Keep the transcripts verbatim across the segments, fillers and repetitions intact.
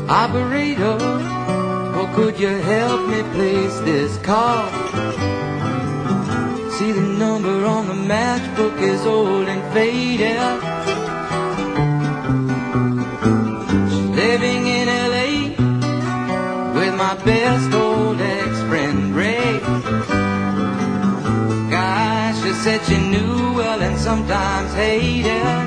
Operator, or could you help me place this call? See, the number on the matchbook is old and faded. She's living in L A with my best old ex-friend Ray. Gosh, she said she knew well and sometimes hated.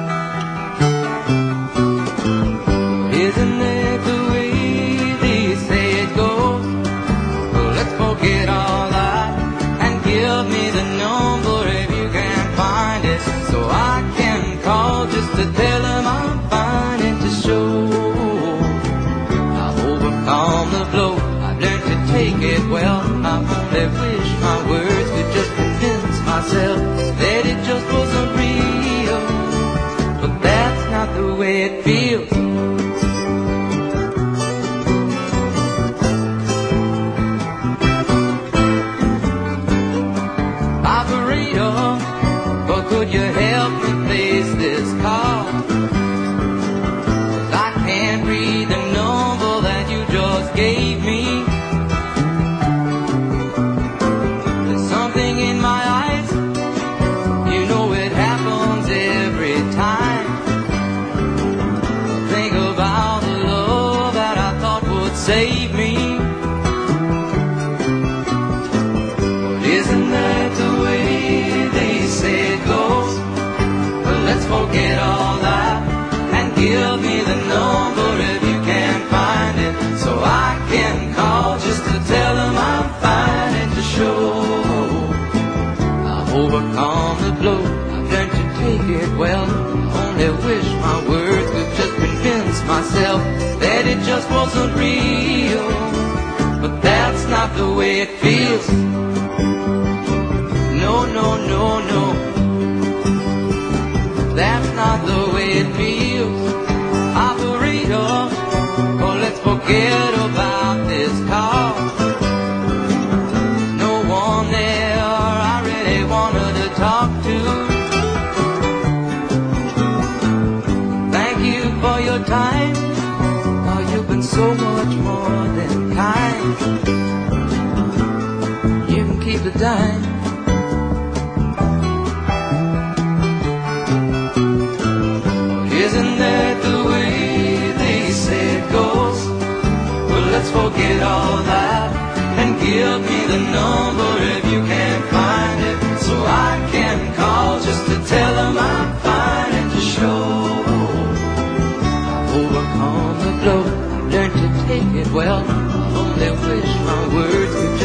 Isn't that the way they say it goes? Well, let's forget all that and give me the number if you can find it, so I can call just to tell them I'm fine and to show I've overcome the blow. I've learned to take it well. I only wish my words could just convince myself that it just wasn't real, but that's not the way it feels. Could you help me place this call? 'Cause I can't read the number that you just gave me. There's something in my eyes, you know it happens every time. Think about the love that I thought would save me. But isn't that the way they say it goes? Let's forget all that and give me the number if you can find it, so I can call just to tell them I'm fine and to show I've overcome the blow. I've learned to take it well. I only wish my words could just convince myself that it just wasn't real, but that's not the way it feels. No, no, no, no, that's not the way it feels. Operator, oh, let's forget about this call. No one there I really wanted to talk to. Thank you for your time. Oh, you've been so much more than kind. You can keep the dime. Isn't that the way they say it goes? Well, let's forget all that and give me the number if you can find it, so I can call just to tell them I'm fine and to show I've overcome the blow. I've learned to take it well. I only wish my words could just